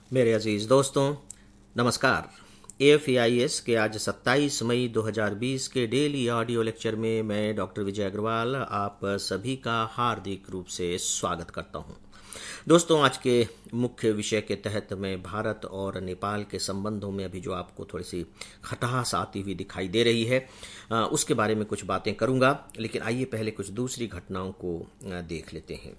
मेरे अजीज दोस्तों, नमस्कार। AFAIS के आज 27 मई 2020 के डेली ऑडियो लेक्चर में मैं डॉक्टर विजय अग्रवाल आप सभी का हार्दिक रूप से स्वागत करता हूं। दोस्तों, आज के मुख्य विषय के तहत मैं भारत और नेपाल के संबंधों में अभी जो आपको थोड़ी सी खटास आती हुई दिखाई दे रही है उसके बारे में कुछ बातें करूंगा, लेकिन आइए पहले कुछ दूसरी घटनाओं को देख लेते हैं।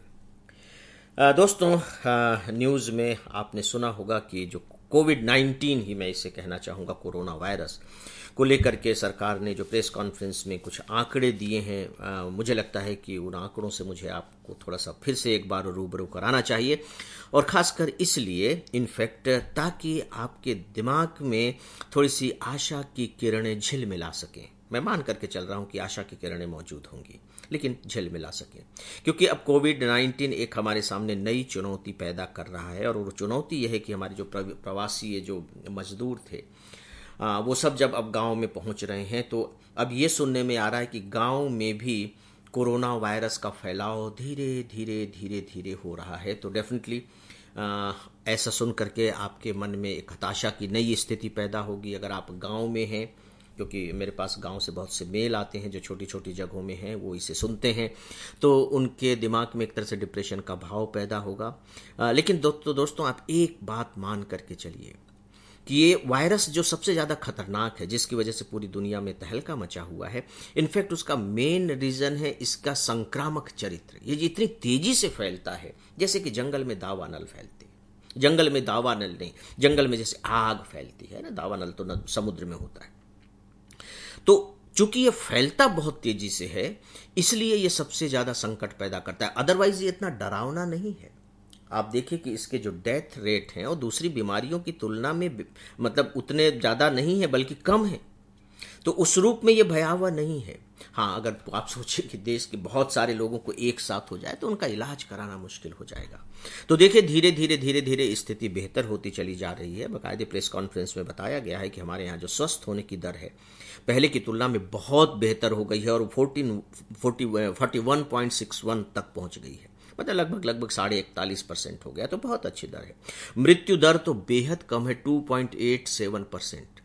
दोस्तों, न्यूज़ में आपने सुना होगा कि जो कोविड-19 ही मैं इसे कहना चाहूँगा, कोरोना वायरस को लेकर के सरकार ने जो प्रेस कॉन्फ्रेंस में कुछ आंकड़े दिए हैं, मुझे लगता है कि उन आंकड़ों से मुझे आपको थोड़ा सा फिर से एक बार रूबरू कराना चाहिए, और ख़ासकर इसलिए इनफैक्ट ताकि आपके दिमाग में थोड़ी सी आशा की किरणें झिलमिला सकें। मैं मान करके चल रहा हूं कि आशा की किरणें मौजूद होंगी, लेकिन झिलमिला सकें, क्योंकि अब कोविड-19 एक हमारे सामने नई चुनौती पैदा कर रहा है। और वो चुनौती यह है कि हमारे जो प्रवासी ये जो मजदूर थे, वो सब जब अब गांव में पहुंच रहे हैं, तो अब ये सुनने में आ रहा है कि गांव में भी कोरोना वायरस का फैलाव धीरे धीरे धीरे धीरे हो रहा है। तो डेफिनेटली ऐसा सुन करके आपके मन में एक हताशा की नई स्थिति पैदा होगी। अगर आप गांव में हैं, क्योंकि मेरे पास गांव से बहुत से मेल आते हैं जो छोटी छोटी जगहों में हैं, वो इसे सुनते हैं, तो उनके दिमाग में एक तरह से डिप्रेशन का भाव पैदा होगा। लेकिन दोस्तों, आप एक बात मान करके चलिए कि ये वायरस जो सबसे ज़्यादा खतरनाक है, जिसकी वजह से पूरी दुनिया में तहलका मचा हुआ है, इनफैक्ट उसका मेन रीज़न है इसका संक्रामक चरित्र। ये इतनी तेज़ी से फैलता है जैसे कि जंगल में दावानल फैलते। जंगल में दावानल नहीं, जंगल में जैसे आग फैलती है ना, दावानल तो न समुद्र में होता है। तो चूंकि ये फैलता बहुत तेजी से है, इसलिए ये सबसे ज्यादा संकट पैदा करता है। अदरवाइज ये इतना डरावना नहीं है। आप देखिए कि इसके जो डेथ रेट हैं और दूसरी बीमारियों की तुलना में मतलब उतने ज्यादा नहीं है, बल्कि कम है। तो उस रूप में ये भयावह नहीं है। हाँ, अगर आप सोचें कि देश के बहुत सारे लोगों को एक साथ हो जाए तो उनका इलाज कराना मुश्किल हो जाएगा। तो देखिए, धीरे धीरे धीरे धीरे स्थिति बेहतर होती चली जा रही है। बाकायदे प्रेस कॉन्फ्रेंस में बताया गया है कि हमारे यहाँ जो स्वस्थ होने की दर है पहले की तुलना में बहुत बेहतर हो गई है और 41.61 तक पहुंच गई है। मतलब लगभग 41.5% हो गया, तो बहुत अच्छी दर है। मृत्यु दर तो बेहद कम है, 2.87%।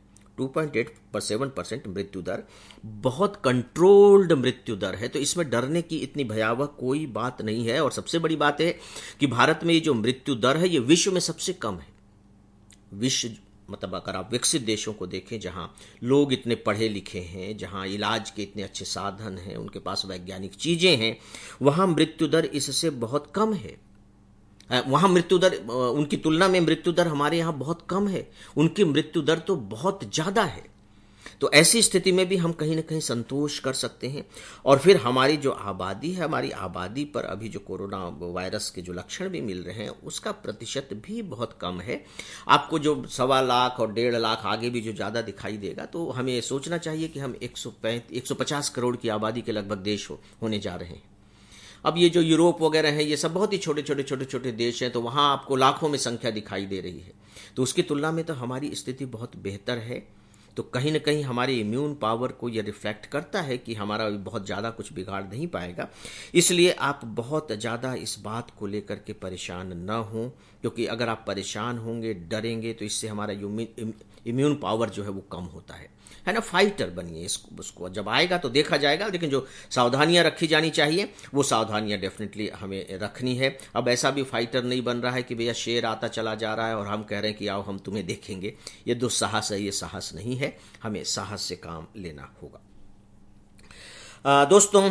2.87% मृत्यु दर बहुत कंट्रोल्ड मृत्यु दर है। तो इसमें डरने की इतनी भयावह कोई बात नहीं है। और सबसे बड़ी बात है कि भारत में ये जो मृत्यु दर है, ये विश्व में सबसे कम है। विश्व मतलब अगर आप विकसित देशों को देखें, जहां लोग इतने पढ़े लिखे हैं, जहां इलाज के इतने अच्छे साधन हैं, उनके पास वैज्ञानिक चीजें हैं, वहां मृत्यु दर इससे बहुत कम है। वहां मृत्यु दर, उनकी तुलना में मृत्यु दर हमारे यहाँ बहुत कम है, उनकी मृत्यु दर तो बहुत ज्यादा है। तो ऐसी स्थिति में भी हम कहीं ना कहीं संतोष कर सकते हैं। और फिर हमारी जो आबादी है, हमारी आबादी पर अभी जो कोरोना वायरस के जो लक्षण भी मिल रहे हैं, उसका प्रतिशत भी बहुत कम है। आपको जो 1.25 लाख और 1.5 लाख आगे भी जो ज़्यादा दिखाई देगा, तो हमें सोचना चाहिए कि हम 150 करोड़ की आबादी के लगभग देश होने जा रहे हैं। अब ये जो यूरोप वगैरह है, ये सब बहुत ही छोटे छोटे छोटे छोटे देश हैं, तो वहाँ आपको लाखों में संख्या दिखाई दे रही है। तो उसकी तुलना में तो हमारी स्थिति बहुत बेहतर है। तो कहीं ना कहीं हमारे इम्यून पावर को यह रिफ्लेक्ट करता है कि हमारा बहुत ज़्यादा कुछ बिगाड़ नहीं पाएगा। इसलिए आप बहुत ज़्यादा इस बात को लेकर के परेशान न हों, क्योंकि अगर आप परेशान होंगे, डरेंगे, तो इससे हमारा इम्यून पावर जो है वो कम होता है ना। फाइटर बनिए, उसको जब आएगा तो देखा जाएगा। लेकिन जो सावधानियां रखी जानी चाहिए, वो सावधानियां डेफिनेटली हमें रखनी है। अब ऐसा भी फाइटर नहीं बन रहा है कि भैया शेर आता चला जा रहा है और हम कह रहे हैं कि आओ हम तुम्हें देखेंगे। ये दुस्साहस है, ये साहस नहीं है। हमें साहस से काम लेना होगा। दोस्तों,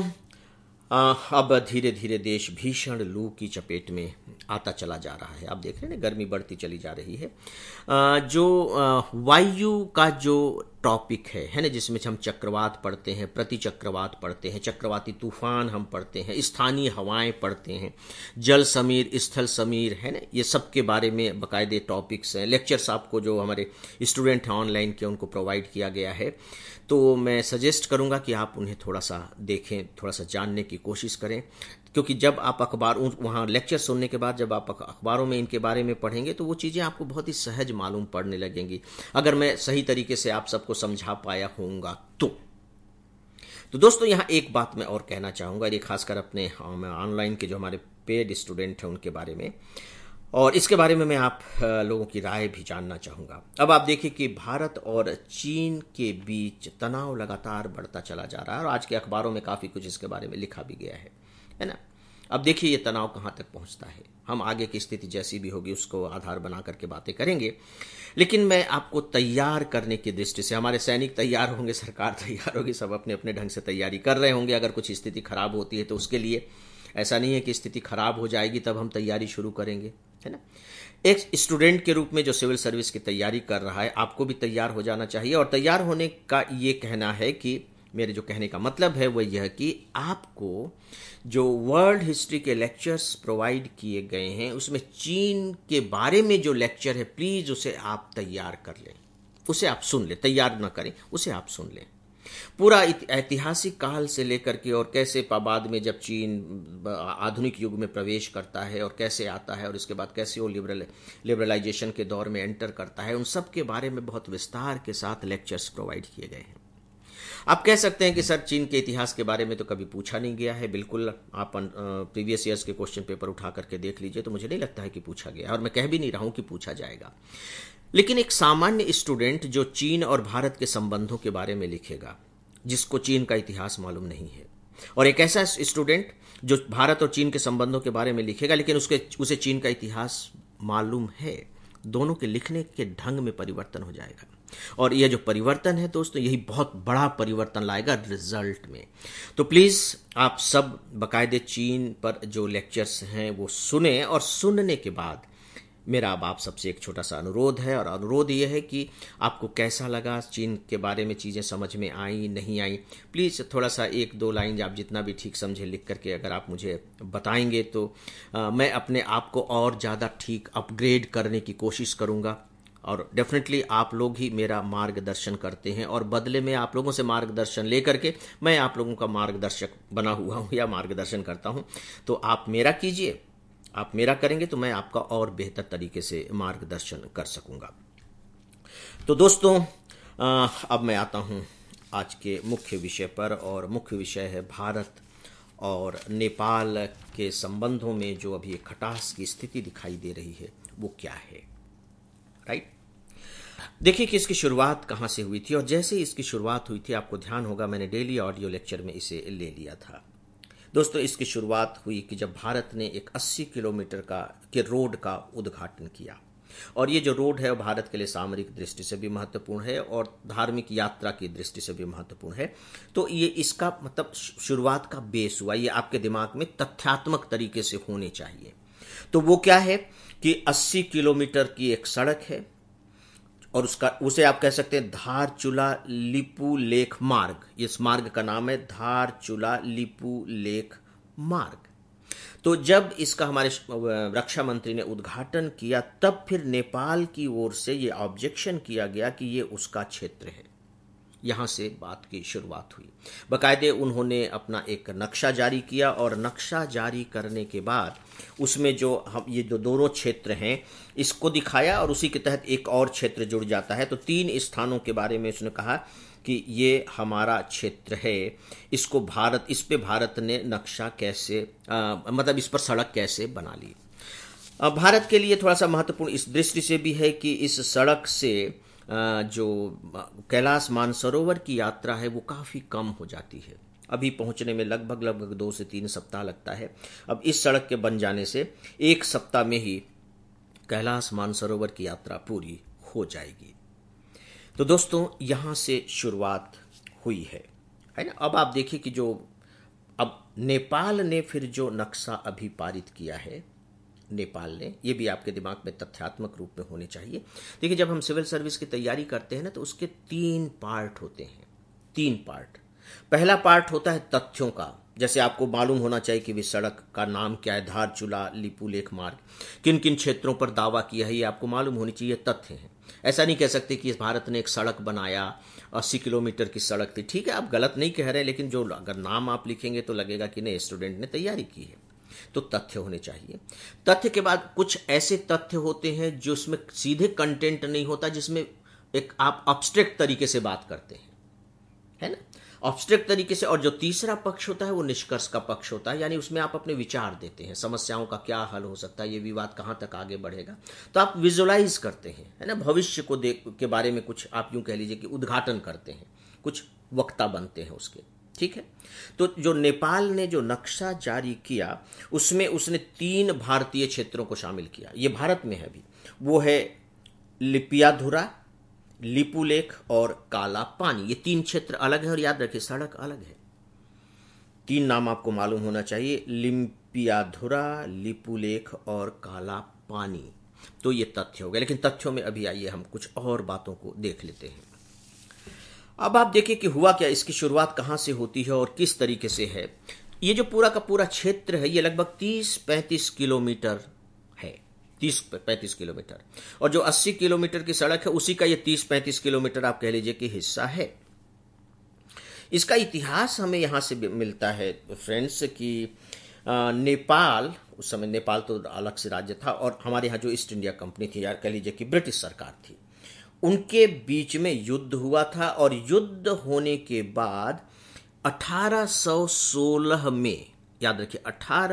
अब धीरे धीरे देश भीषण लू की चपेट में आता चला जा रहा है। आप देख रहे हैं ना, गर्मी बढ़ती चली जा रही है। जो वायु का जो टॉपिक है ना, जिसमें हम चक्रवात पढ़ते हैं, प्रति चक्रवात पढ़ते हैं, चक्रवाती तूफान हम पढ़ते हैं, स्थानीय हवाएं पढ़ते हैं, जल समीर, स्थल समीर, है ना, ये सब के बारे में बाकायदे टॉपिक्स हैं। लेक्चर्स आपको जो हमारे स्टूडेंट हैं ऑनलाइन के, उनको प्रोवाइड किया गया है। तो मैं सजेस्ट करूंगा कि आप उन्हें थोड़ा सा देखें, थोड़ा सा जानने की कोशिश करें, क्योंकि जब आप वहाँ लेक्चर सुनने के बाद जब आप अखबारों में इनके बारे में पढ़ेंगे, तो वो चीज़ें आपको बहुत ही सहज मालूम पड़ने लगेंगी, अगर मैं सही तरीके से आप सबको समझा पाया होऊंगा तो दोस्तों, यहाँ एक बात मैं और कहना चाहूँगा, ये खासकर अपने ऑनलाइन के जो हमारे पेड स्टूडेंट हैं उनके बारे में। और इसके बारे में मैं आप लोगों की राय भी जानना चाहूँगा। अब आप देखिए कि भारत और चीन के बीच तनाव लगातार बढ़ता चला जा रहा है और आज के अखबारों में काफ़ी कुछ इसके बारे में लिखा भी गया है ना। अब देखिए ये तनाव कहाँ तक पहुँचता है, हम आगे की स्थिति जैसी भी होगी उसको आधार बना करके बातें करेंगे, लेकिन मैं आपको तैयार करने की दृष्टि से, हमारे सैनिक तैयार होंगे, सरकार तैयार होगी, सब अपने अपने ढंग से तैयारी कर रहे होंगे। अगर कुछ स्थिति खराब होती है तो उसके लिए ऐसा नहीं है कि स्थिति खराब हो जाएगी तब हम तैयारी शुरू करेंगे, है ना। एक स्टूडेंट के रूप में जो सिविल सर्विस की तैयारी कर रहा है, आपको भी तैयार हो जाना चाहिए। और तैयार होने का ये कहना है कि, मेरे जो कहने का मतलब है वह यह कि आपको जो वर्ल्ड हिस्ट्री के लेक्चर्स प्रोवाइड किए गए हैं उसमें चीन के बारे में जो लेक्चर है, प्लीज उसे आप तैयार कर लें, उसे आप सुन लें, तैयार ना करें, उसे आप सुन लें। पूरा ऐतिहासिक काल से लेकर के और कैसे बाद में जब चीन आधुनिक युग में प्रवेश करता है और कैसे आता है और इसके बाद कैसे वो लिबरलाइजेशन के दौर में एंटर करता है, उन सब के बारे में बहुत विस्तार के साथ लेक्चर्स प्रोवाइड किए गए हैं। आप कह सकते हैं कि सर चीन के इतिहास के बारे में तो कभी पूछा नहीं गया है। बिल्कुल, आप प्रीवियस ईयर्स के क्वेश्चन पेपर उठा करके देख लीजिए तो मुझे नहीं लगता है कि पूछा गया, और मैं कह भी नहीं रहा हूं कि पूछा जाएगा। लेकिन एक सामान्य स्टूडेंट जो चीन और भारत के संबंधों के बारे में लिखेगा, जिसको चीन का इतिहास मालूम नहीं है, और एक ऐसा स्टूडेंट जो भारत और चीन के संबंधों के बारे में लिखेगा लेकिन उसे चीन का इतिहास मालूम है, दोनों के लिखने के ढंग में परिवर्तन हो जाएगा। और यह जो परिवर्तन है दोस्तों, यही बहुत बड़ा परिवर्तन लाएगा रिजल्ट में। तो प्लीज आप सब बाकायदे चीन पर जो लेक्चर्स हैं वो सुने, और सुनने के बाद मेरा अब आप सबसे एक छोटा सा अनुरोध है, और अनुरोध ये है कि आपको कैसा लगा, चीन के बारे में चीज़ें समझ में आई नहीं आई, प्लीज़ थोड़ा सा एक दो लाइन आप जितना भी ठीक समझे लिख करके अगर आप मुझे बताएंगे तो मैं अपने आप को और ज़्यादा ठीक अपग्रेड करने की कोशिश करूँगा। और डेफिनेटली आप लोग ही मेरा मार्गदर्शन करते हैं, और बदले में आप लोगों से मार्गदर्शन लेकर के मैं आप लोगों का मार्गदर्शक बना हुआ हूँ या मार्गदर्शन करता हूँ। तो आप मेरा कीजिए, आप मेरा करेंगे तो मैं आपका और बेहतर तरीके से मार्गदर्शन कर सकूंगा। तो दोस्तों अब मैं आता हूं आज के मुख्य विषय पर, और मुख्य विषय है भारत और नेपाल के संबंधों में जो अभी एक खटास की स्थिति दिखाई दे रही है वो क्या है, राइट। देखिए कि इसकी शुरुआत कहां से हुई थी, और जैसे इसकी शुरुआत हुई थी आपको ध्यान होगा मैंने डेली ऑडियो लेक्चर में इसे ले लिया था। दोस्तों इसकी शुरुआत हुई कि जब भारत ने एक 80 किलोमीटर के रोड का उद्घाटन किया, और ये जो रोड है वो भारत के लिए सामरिक दृष्टि से भी महत्वपूर्ण है और धार्मिक यात्रा की दृष्टि से भी महत्वपूर्ण है। तो ये इसका मतलब शुरुआत का बेस हुआ, ये आपके दिमाग में तथ्यात्मक तरीके से होने चाहिए। तो वो क्या है कि 80 किलोमीटर की एक सड़क है, और उसे आप कह सकते हैं धारचूला लिपू लेख मार्ग। इस मार्ग का नाम है धारचूला लिपू लेख मार्ग। तो जब इसका हमारे रक्षा मंत्री ने उद्घाटन किया, तब फिर नेपाल की ओर से यह ऑब्जेक्शन किया गया कि ये उसका क्षेत्र है। यहां से बात की शुरुआत हुई। बाकायदे उन्होंने अपना एक नक्शा जारी किया, और नक्शा जारी करने के बाद उसमें जो हम ये जो दोनों क्षेत्र हैं इसको दिखाया, और उसी के तहत एक और क्षेत्र जुड़ जाता है। तो 3 स्थानों के बारे में उसने कहा कि ये हमारा क्षेत्र है, इस पे भारत ने नक्शा कैसे मतलब इस पर सड़क कैसे बना ली। भारत के लिए थोड़ा सा महत्वपूर्ण इस दृष्टि से भी है कि इस सड़क से जो कैलाश मानसरोवर की यात्रा है वो काफ़ी कम हो जाती है। अभी पहुंचने में लगभग 2 से 3 सप्ताह लगता है। अब इस सड़क के बन जाने से 1 सप्ताह में ही कैलाश मानसरोवर की यात्रा पूरी हो जाएगी। तो दोस्तों यहां से शुरुआत हुई है ना। अब आप देखिए कि जो अब नेपाल ने फिर जो नक्शा अभी पारित किया है, नेपाल ने, ये भी आपके दिमाग में तथ्यात्मक रूप में होने चाहिए। देखिए जब हम सिविल सर्विस की तैयारी करते हैं ना तो उसके 3 पार्ट होते हैं, 3 पार्ट। पहला पार्ट होता है तथ्यों का, जैसे आपको मालूम होना चाहिए कि इस सड़क का नाम क्या है, धारचूला लिपू लेख मार्ग, किन किन क्षेत्रों पर दावा किया है ये आपको मालूम होनी चाहिए, तथ्य हैं। ऐसा नहीं कह सकते कि भारत ने एक सड़क बनाया, 80 किलोमीटर की सड़क थी। ठीक है, आप गलत नहीं कह रहे, लेकिन जो अगर नाम आप लिखेंगे तो लगेगा कि नहीं स्टूडेंट ने तैयारी की है। तो तथ्य होने चाहिए। तथ्य के बाद कुछ ऐसे तथ्य होते हैं जो उसमें सीधे कंटेंट नहीं होता, जिसमें एक आप अब्स्ट्रैक्ट तरीके से बात करते हैं, है ना। ऑब्स्ट्रैक्ट तरीके से। और जो तीसरा पक्ष होता है वो निष्कर्ष का पक्ष होता है, यानी उसमें आप अपने विचार देते हैं, समस्याओं का क्या हल हो सकता है, ये विवाद कहाँ तक आगे बढ़ेगा। तो आप विजुलाइज करते हैं, है ना, भविष्य को देख के बारे में कुछ आप यूं कह लीजिए कि उद्घाटन करते हैं, कुछ वक्ता बनते हैं उसके। ठीक है। तो जो नेपाल ने जो नक्शा जारी किया उसमें उसने 3 भारतीय क्षेत्रों को शामिल किया, ये भारत में है अभी। वो है लिपियाधुरा, लिपुलेख और काला पानी। ये 3 क्षेत्र अलग है और याद रखिए सड़क अलग है। 3 नाम आपको मालूम होना चाहिए, लिपियाधुरा, लिपुलेख और काला पानी। तो ये तथ्य हो गए, लेकिन तथ्यों में अभी आइए हम कुछ और बातों को देख लेते हैं। अब आप देखिए कि हुआ क्या, इसकी शुरुआत कहाँ से होती है और किस तरीके से है। ये जो पूरा का पूरा क्षेत्र है ये लगभग 30-35 किलोमीटर है, 30-35 किलोमीटर। और जो 80 किलोमीटर की सड़क है उसी का ये 30-35 किलोमीटर आप कह लीजिए कि हिस्सा है। इसका इतिहास हमें यहाँ से मिलता है फ्रेंड्स कि नेपाल, उस समय नेपाल तो अलग से राज्य था, और हमारे यहाँ जो ईस्ट इंडिया कंपनी थी, यार कह लीजिए कि ब्रिटिश सरकार थी, उनके बीच में युद्ध हुआ था। और युद्ध होने के बाद 1816 में, याद रखिए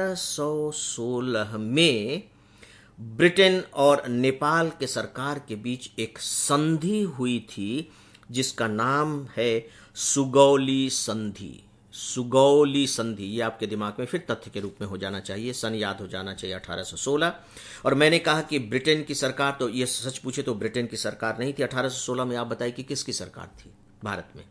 1816 में ब्रिटेन और नेपाल के सरकार के बीच एक संधि हुई थी जिसका नाम है सुगौली संधि। सुगौली संधि, ये आपके दिमाग में फिर तथ्य के रूप में हो जाना चाहिए, सन याद हो जाना चाहिए 1816। और मैंने कहा कि ब्रिटेन की सरकार, तो ये सच पूछे तो ब्रिटेन की सरकार नहीं थी 1816 में। आप बताइए कि किसकी सरकार थी भारत में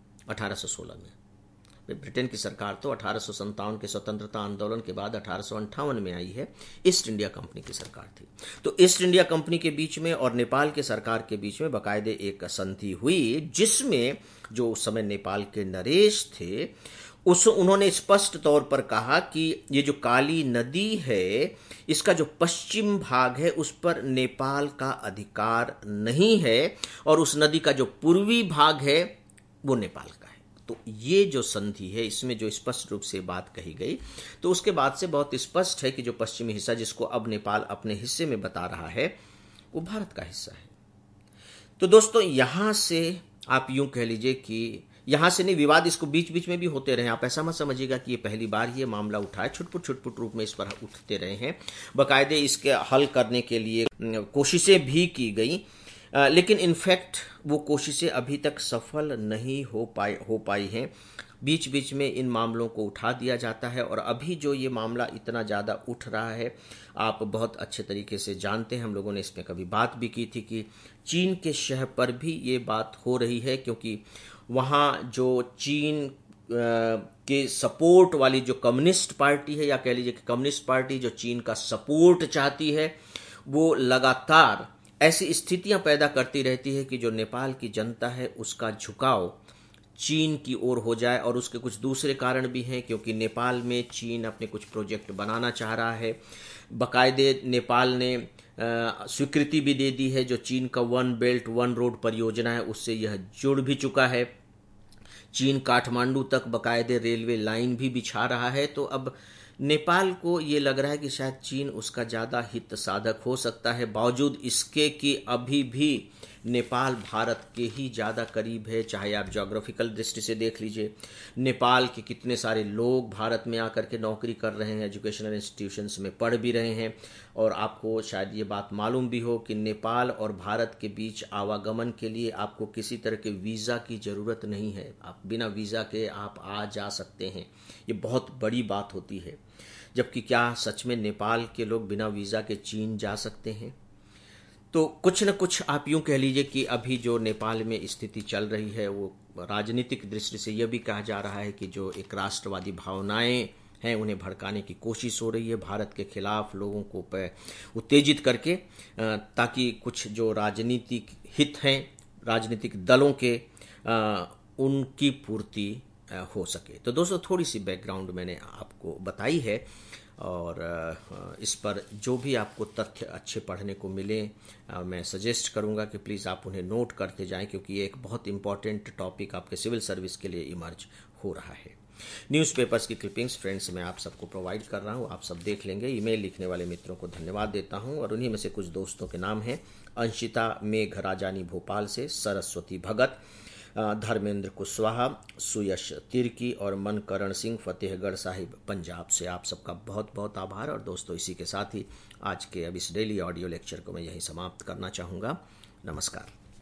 1816 में? ब्रिटेन की सरकार तो 1857 के स्वतंत्रता आंदोलन के बाद 1858 में आई है, ईस्ट इंडिया कंपनी की सरकार थी। तो ईस्ट इंडिया कंपनी के बीच में और नेपाल के सरकार के बीच में बाकायदे एक संधि हुई, जिसमें जो उस समय नेपाल के नरेश थे उन्होंने स्पष्ट तौर पर कहा कि ये जो काली नदी है इसका जो पश्चिम भाग है उस पर नेपाल का अधिकार नहीं है, और उस नदी का जो पूर्वी भाग है वो नेपाल का है। तो ये जो संधि है इसमें जो स्पष्ट रूप से बात कही गई, तो उसके बाद से बहुत स्पष्ट है कि जो पश्चिमी हिस्सा जिसको अब नेपाल अपने हिस्से में बता रहा है वो भारत का हिस्सा है। तो दोस्तों यहां से आप यूं कह लीजिए कि यहां से नहीं, विवाद इसको बीच बीच में भी होते रहे। आप ऐसा मत समझिएगा कि ये पहली बार ये मामला उठा है, छुटपुट रूप में इस पर उठते रहे हैं। बाकायदे इसके हल करने के लिए कोशिशें भी की गई, लेकिन इनफैक्ट वो कोशिशें अभी तक सफल नहीं हो पाई हैं। बीच बीच में इन मामलों को उठा दिया जाता है, और अभी जो ये मामला इतना ज़्यादा उठ रहा है आप बहुत अच्छे तरीके से जानते हैं, हम लोगों ने इसमें कभी बात भी की थी कि चीन के शह पर भी ये बात हो रही है, क्योंकि वहाँ जो चीन के सपोर्ट वाली जो कम्युनिस्ट पार्टी है, या कह लीजिए कि कम्युनिस्ट पार्टी जो चीन का सपोर्ट चाहती है, वो लगातार ऐसी स्थितियां पैदा करती रहती है कि जो नेपाल की जनता है उसका झुकाव चीन की ओर हो जाए। और उसके कुछ दूसरे कारण भी हैं, क्योंकि नेपाल में चीन अपने कुछ प्रोजेक्ट बनाना चाह रहा है। बाकायदे नेपाल ने स्वीकृति भी दे दी है, जो चीन का 1 बेल्ट 1 रोड परियोजना है उससे यह जुड़ भी चुका है। चीन काठमांडू तक बाकायदे रेलवे लाइन भी बिछा रहा है। तो अब नेपाल को ये लग रहा है कि शायद चीन उसका ज़्यादा हित साधक हो सकता है, बावजूद इसके कि अभी भी नेपाल भारत के ही ज़्यादा करीब है। चाहे आप ज्योग्राफिकल दृष्टि से देख लीजिए, नेपाल के कितने सारे लोग भारत में आकर के नौकरी कर रहे हैं, एजुकेशनल इंस्टीट्यूशंस में पढ़ भी रहे हैं। और आपको शायद ये बात मालूम भी हो कि नेपाल और भारत के बीच आवागमन के लिए आपको किसी तरह के वीज़ा की ज़रूरत नहीं है, आप बिना वीज़ा के आप आ जा सकते हैं। ये बहुत बड़ी बात होती है, जबकि क्या सच में नेपाल के लोग बिना वीज़ा के चीन जा सकते हैं? तो कुछ न कुछ आप यूं कह लीजिए कि अभी जो नेपाल में स्थिति चल रही है वो राजनीतिक दृष्टि से यह भी कहा जा रहा है कि जो एक राष्ट्रवादी भावनाएं हैं उन्हें भड़काने की कोशिश हो रही है भारत के खिलाफ लोगों को उत्तेजित करके, ताकि कुछ जो राजनीतिक हित हैं राजनीतिक दलों के उनकी पूर्ति हो सके। तो दोस्तों थोड़ी सी बैकग्राउंड मैंने आपको बताई है, और इस पर जो भी आपको तथ्य अच्छे पढ़ने को मिले मैं सजेस्ट करूंगा कि प्लीज़ आप उन्हें नोट करते जाएं, क्योंकि ये एक बहुत इंपॉर्टेंट टॉपिक आपके सिविल सर्विस के लिए इमर्ज हो रहा है। न्यूज़पेपर्स की क्लिपिंग्स फ्रेंड्स मैं आप सबको प्रोवाइड कर रहा हूं, आप सब देख लेंगे। ईमेल लिखने वाले मित्रों को धन्यवाद देता हूं, और उन्हीं में से कुछ दोस्तों के नाम हैं अंशिता मेघराजानी भोपाल से, सरस्वती भगत, धर्मेंद्र कुशवाहा, सुयश तिर्की और मनकरण सिंह फतेहगढ़ साहिब पंजाब से। आप सबका बहुत बहुत आभार। और दोस्तों, इसी के साथ ही आज के अब इस डेली ऑडियो लेक्चर को मैं यहीं समाप्त करना चाहूँगा। नमस्कार।